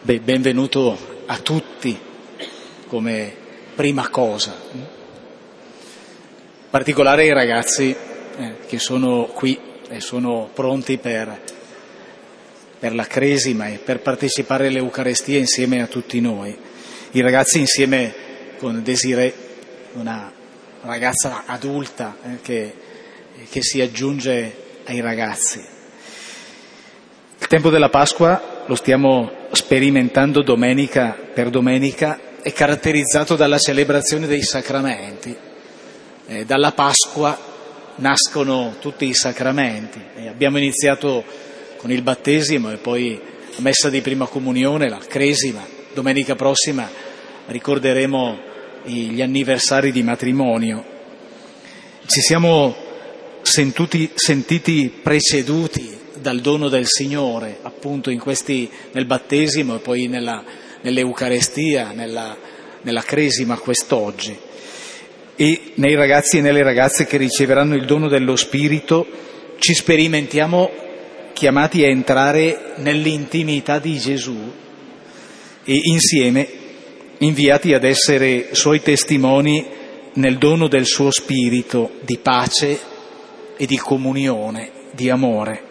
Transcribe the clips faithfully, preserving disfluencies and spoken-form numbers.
Beh, benvenuto a tutti come prima cosa. In particolare ai ragazzi eh, che sono qui e sono pronti per, per la Cresima e per partecipare all'Eucarestia insieme a tutti noi. I ragazzi insieme con Desiree, una ragazza adulta eh, che, che si aggiunge ai ragazzi. Il tempo della Pasqua lo stiamo sperimentando domenica per domenica, è caratterizzato dalla celebrazione dei sacramenti. Eh, dalla Pasqua nascono tutti i sacramenti. Eh, abbiamo iniziato con il battesimo e poi la messa di prima comunione, la Cresima. Domenica prossima ricorderemo gli anniversari di matrimonio. Ci siamo sentuti, sentiti preceduti dal dono del Signore, appunto in questi, nel battesimo e poi nella, nell'Eucarestia, nella, nella Cresima quest'oggi. E nei ragazzi e nelle ragazze che riceveranno il dono dello Spirito ci sperimentiamo chiamati a entrare nell'intimità di Gesù e insieme inviati ad essere Suoi testimoni nel dono del Suo Spirito di pace e di comunione, di amore.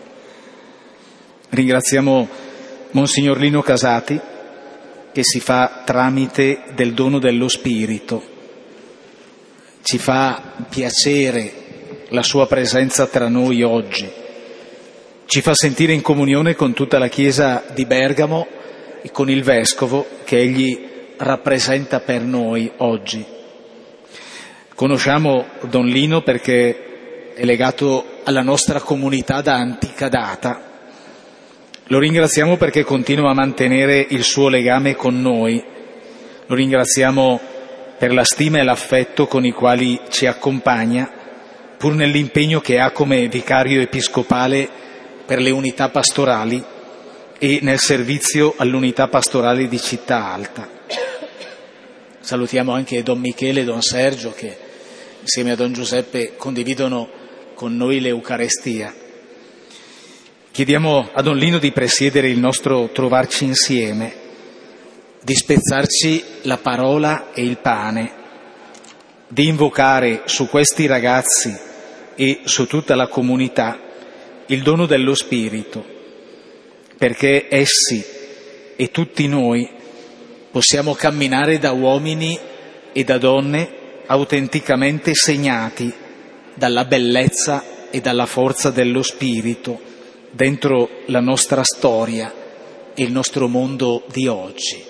Ringraziamo Monsignor Lino Casati che si fa tramite del dono dello Spirito. Ci fa piacere la sua presenza tra noi oggi. Ci fa sentire in comunione con tutta la Chiesa di Bergamo e con il Vescovo che egli rappresenta per noi oggi. Conosciamo Don Lino perché è legato alla nostra comunità da antica data. Lo ringraziamo perché continua a mantenere il suo legame con noi. Lo ringraziamo per la stima e l'affetto con i quali ci accompagna, pur nell'impegno che ha come vicario episcopale per le unità pastorali e nel servizio all'unità pastorale di Città Alta. Salutiamo anche Don Michele e Don Sergio che insieme a Don Giuseppe condividono con noi l'Eucarestia. Chiediamo a Don Lino di presiedere il nostro trovarci insieme, di spezzarci la parola e il pane, di invocare su questi ragazzi e su tutta la comunità il dono dello Spirito, perché essi e tutti noi possiamo camminare da uomini e da donne autenticamente segnati dalla bellezza e dalla forza dello Spirito dentro la nostra storia e il nostro mondo di oggi.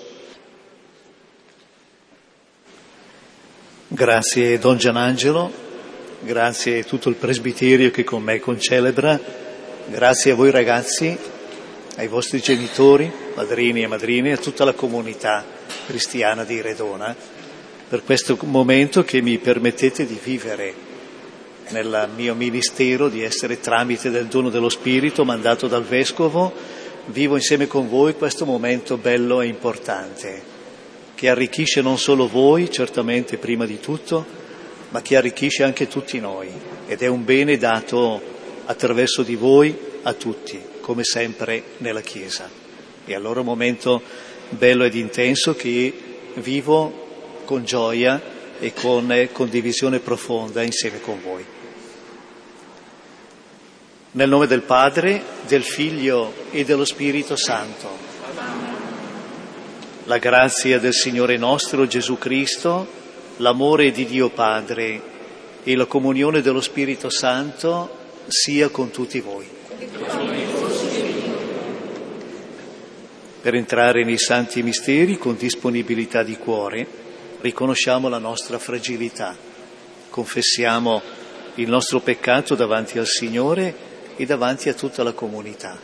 Grazie Don Gianangelo, grazie a tutto il presbiterio che con me concelebra, grazie a voi ragazzi, ai vostri genitori, padrini e madrine, a tutta la comunità cristiana di Redona, per questo momento che mi permettete di vivere nel mio ministero, di essere tramite del dono dello Spirito mandato dal Vescovo. Vivo insieme con voi questo momento bello e importante, che arricchisce non solo voi, certamente prima di tutto, ma che arricchisce anche tutti noi, ed è un bene dato attraverso di voi a tutti, come sempre nella Chiesa. E allora un momento bello ed intenso che vivo con gioia e con condivisione profonda insieme con voi. Nel nome del Padre, del Figlio e dello Spirito Santo. La grazia del Signore nostro Gesù Cristo, l'amore di Dio Padre e la comunione dello Spirito Santo sia con tutti voi. Per entrare nei santi misteri con disponibilità di cuore, riconosciamo la nostra fragilità, confessiamo il nostro peccato davanti al Signore e davanti a tutta la comunità.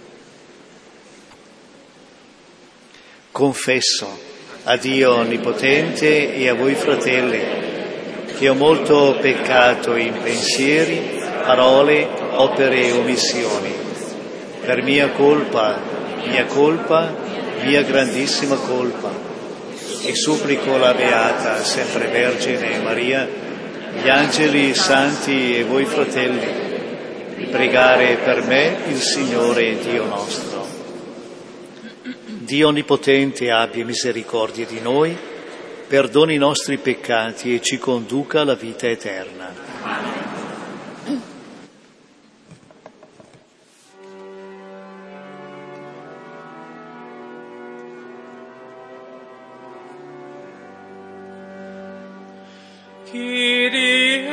Confesso a Dio Onnipotente e a voi fratelli che ho molto peccato in pensieri, parole, opere e omissioni. Per mia colpa, mia colpa, mia grandissima colpa. E supplico la Beata, sempre Vergine Maria, gli angeli, i santi e voi fratelli, di pregare per me il Signore Dio nostro. Dio Onnipotente abbia misericordia di noi, perdoni i nostri peccati e ci conduca alla vita eterna. Kyrie,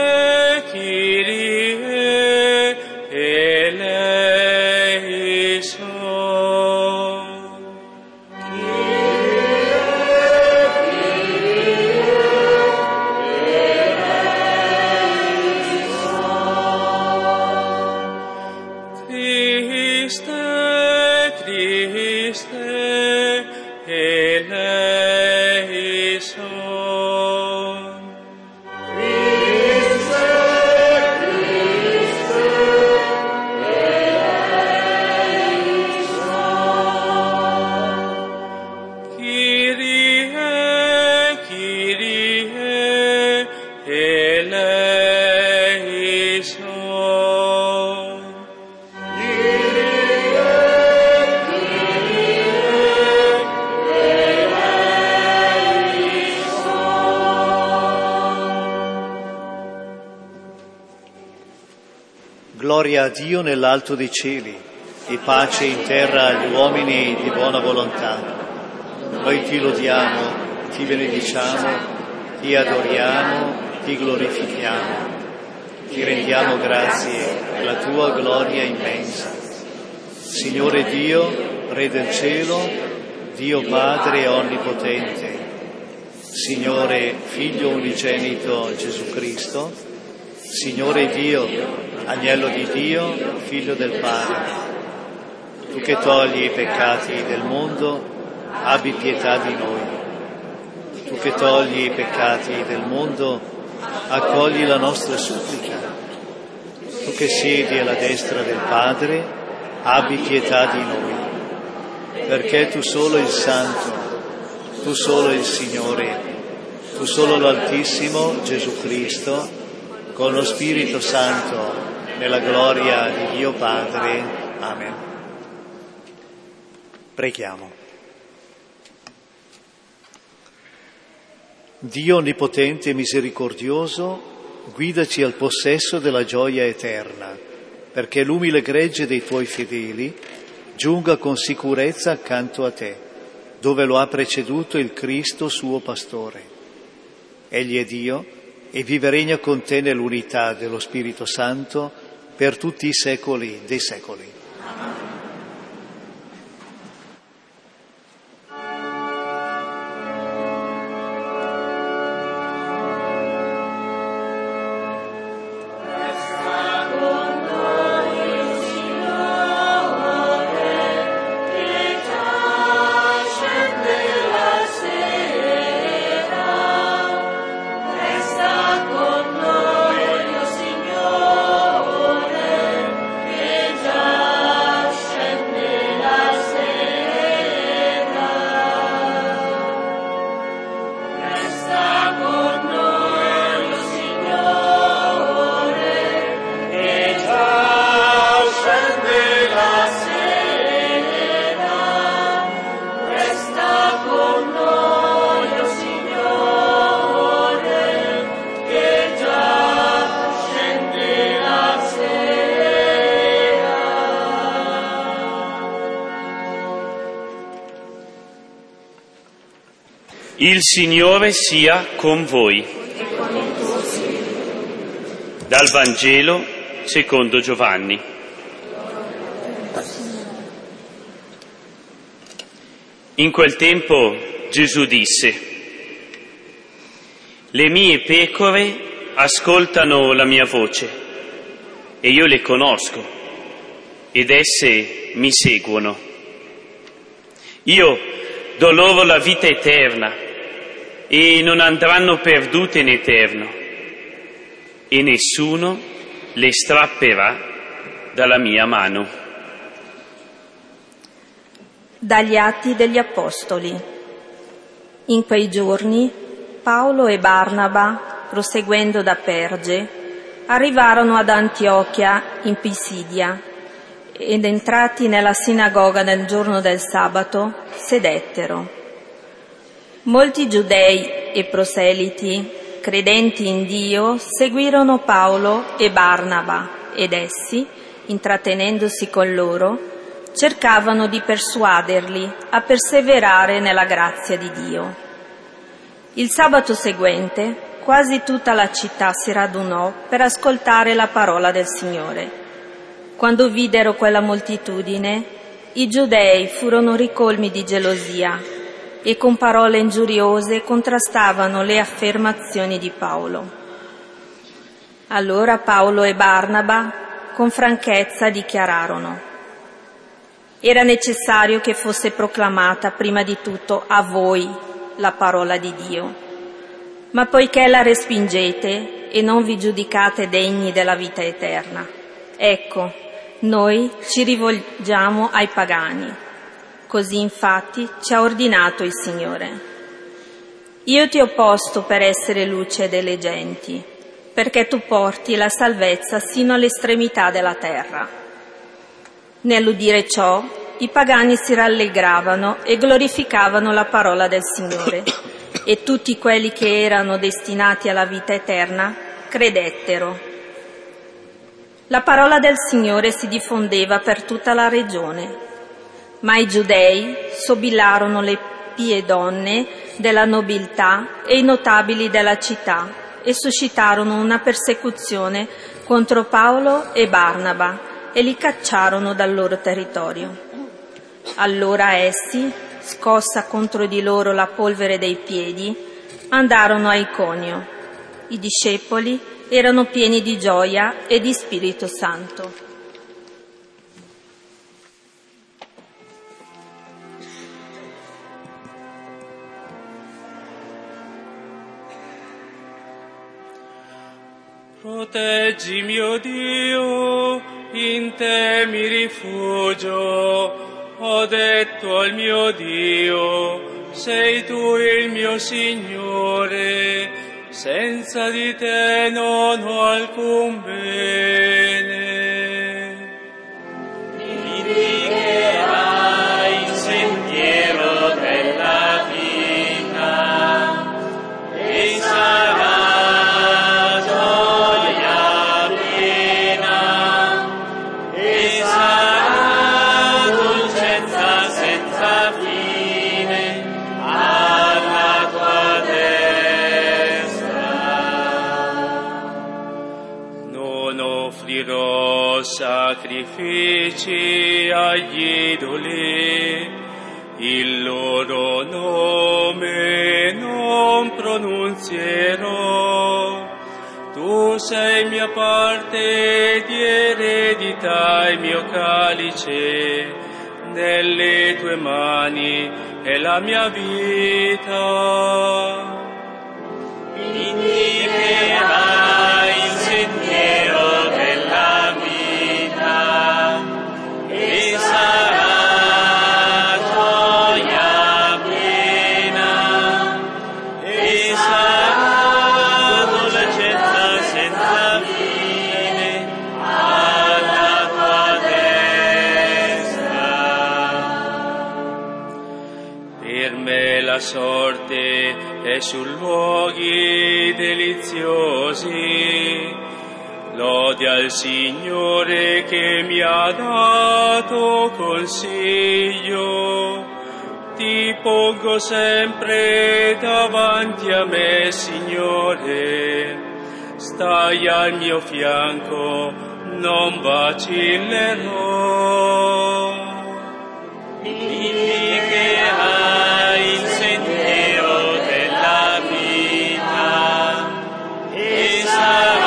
Kyrie, eleison. Kyrie, Kyrie, eleison. Christe, Christe, eleison. Gloria a Dio nell'alto dei cieli e pace in terra agli uomini di buona volontà. Noi ti lodiamo, ti benediciamo, ti adoriamo, ti glorifichiamo. Ti rendiamo grazie per la tua gloria immensa. Signore Dio, Re del cielo, Dio Padre Onnipotente, Signore Figlio unigenito Gesù Cristo, Signore Dio, Agnello di Dio, Figlio del Padre, tu che togli i peccati del mondo, abbi pietà di noi. Tu che togli i peccati del mondo, accogli la nostra supplica. Tu che siedi alla destra del Padre, abbi pietà di noi. Perché tu solo il Santo, tu solo il Signore, tu solo l'Altissimo Gesù Cristo, con lo Spirito Santo, nella gloria di Dio Padre. Amen. Preghiamo. Dio Onnipotente e misericordioso, guidaci al possesso della gioia eterna, perché l'umile gregge dei tuoi fedeli giunga con sicurezza accanto a te, dove lo ha preceduto il Cristo suo pastore. Egli è Dio e vive e regna con te nell'unità dello Spirito Santo per tutti i secoli dei secoli. Il Signore sia con voi. Dal Vangelo secondo Giovanni. In quel tempo Gesù disse: le mie pecore ascoltano la mia voce e io le conosco ed esse mi seguono. Io do loro la vita eterna e non andranno perdute in eterno, e nessuno le strapperà dalla mia mano. Dagli Atti degli Apostoli. In quei giorni Paolo e Barnaba, proseguendo da Perge, arrivarono ad Antiochia in Pisidia ed entrati nella sinagoga nel giorno del sabato, sedettero. Molti giudei e proseliti, credenti in Dio, seguirono Paolo e Barnaba ed essi, intrattenendosi con loro, cercavano di persuaderli a perseverare nella grazia di Dio. Il sabato seguente, quasi tutta la città si radunò per ascoltare la parola del Signore. Quando videro quella moltitudine, i giudei furono ricolmi di gelosia e con parole ingiuriose contrastavano le affermazioni di Paolo. Allora Paolo e Barnaba con franchezza dichiararono: era necessario che fosse proclamata prima di tutto a voi la parola di Dio, ma poiché la respingete e non vi giudicate degni della vita eterna, ecco, noi ci rivolgiamo ai pagani. Così infatti ci ha ordinato il Signore. Io ti ho posto per essere luce delle genti, perché tu porti la salvezza sino all'estremità della terra. Nell'udire ciò, i pagani si rallegravano e glorificavano la parola del Signore, e tutti quelli che erano destinati alla vita eterna credettero. La parola del Signore si diffondeva per tutta la regione, ma i giudei sobillarono le pie donne della nobiltà e i notabili della città e suscitarono una persecuzione contro Paolo e Barnaba e li cacciarono dal loro territorio. Allora essi, scossa contro di loro la polvere dei piedi, andarono a Iconio. I discepoli erano pieni di gioia e di Spirito Santo. Proteggimi, o Dio, in te mi rifugio. Ho detto al mio Dio, sei tu il mio Signore, senza di te non ho alcun bene. Mi guiderai il sentiero della vita e sarà sacrifici agli idoli, il loro nome non pronunzierò. Tu sei mia parte di eredità e mio calice, nelle tue mani è la mia vita. Indicherai il sentiero della vita e sarà gioia piena e sarà dolcezza senza fine alla tua destra. Per me la sorte è su luoghi deliziosi. Lode al Signore che mi ha dato consiglio. Ti pongo sempre davanti a me, Signore. Stai al mio fianco, non vacillerò. Indicherai il sentiero della vita e sarà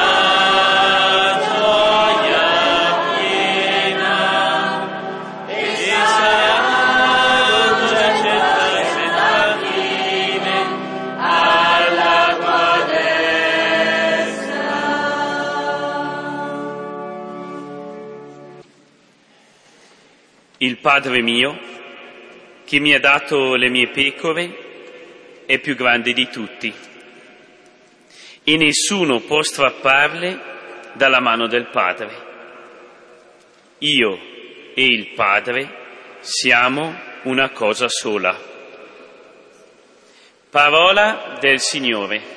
il Padre mio, che mi ha dato le mie pecore, è più grande di tutti, e nessuno può strapparle dalla mano del Padre. Io e il Padre siamo una cosa sola. Parola del Signore.